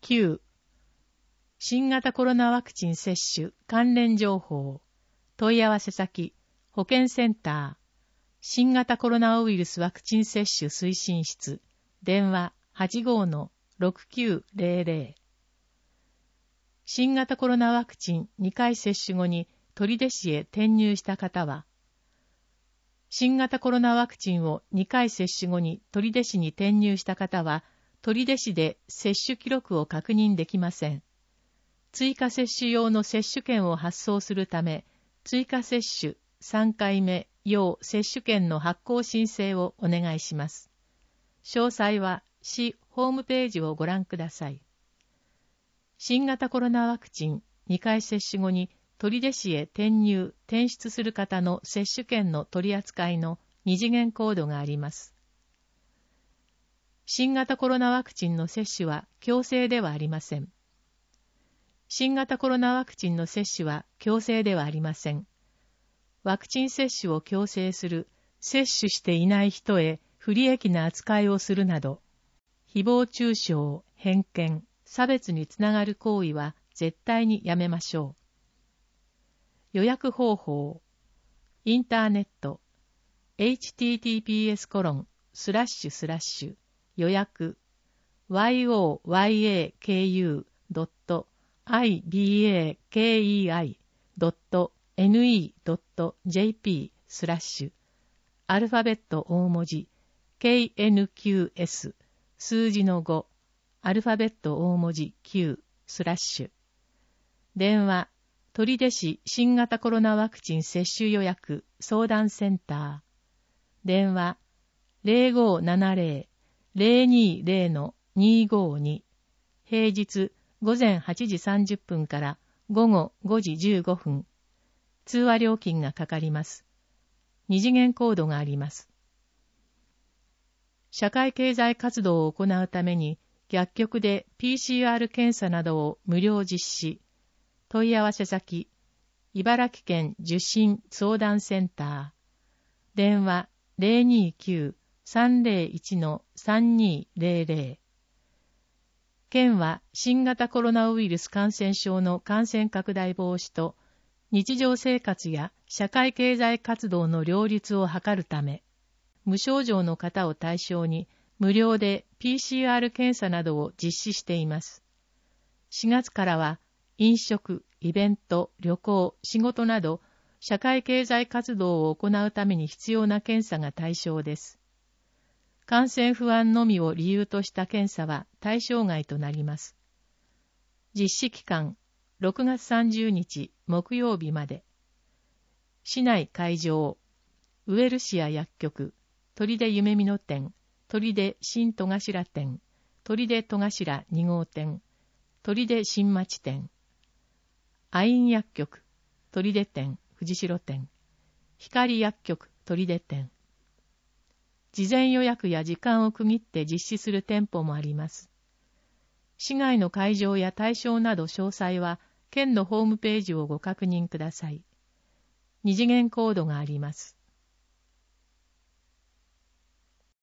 9、新型コロナワクチン接種関連情報、問い合わせ先、保健センター、新型コロナウイルスワクチン接種推進室、電話 85-6900。新型コロナワクチン2回接種後に取手市へ転入した方は、新型コロナワクチンを2回接種後に取手市に転入した方は、取手市で接種記録を確認できません。追加接種用の接種券を発送するため、追加接種3回目用接種券の発行申請をお願いします。詳細は市ホームページをご覧ください。新型コロナワクチン2回接種後に取手市へ転出する方の接種券の取り扱いの二次元コードがあります。新型コロナワクチンの接種は強制ではありません。新型コロナワクチンの接種は強制ではありません。ワクチン接種を強制する、接種していない人へ不利益な扱いをするなど、誹謗中傷、偏見、差別につながる行為は絶対にやめましょう。予約方法、インターネット、https:// 予約 yoyaku.ibakei.ne.jp/ アルファベット大文字 KNQS 数字の5アルファベット大文字9/電話取手市新型コロナワクチン接種予約相談センター電話 0570-020-252 平日午前8時30分から午後5時15分通話料金がかかります。二次元コードがあります。社会経済活動を行うために薬局で PCR 検査などを無料実施。問い合わせ先、茨城県受診相談センター。電話 029-301-3200。県は新型コロナウイルス感染症の感染拡大防止と日常生活や社会経済活動の両立を図るため、無症状の方を対象に無料で PCR 検査などを実施しています。4月からは飲食、イベント、旅行、仕事など社会経済活動を行うために必要な検査が対象です。感染不安のみを理由とした検査は対象外となります。実施期間6月30日木曜日まで。市内会場、ウエルシア薬局、取手夢見野店、取手新戸頭店、取手戸頭2号店、取手新町店、アイン薬局、取手店、藤代店、光薬局、取手店。事前予約や時間を区切って実施する店舗もあります。市外の会場や対象など詳細は、県のホームページをご確認ください。二次元コードがあります。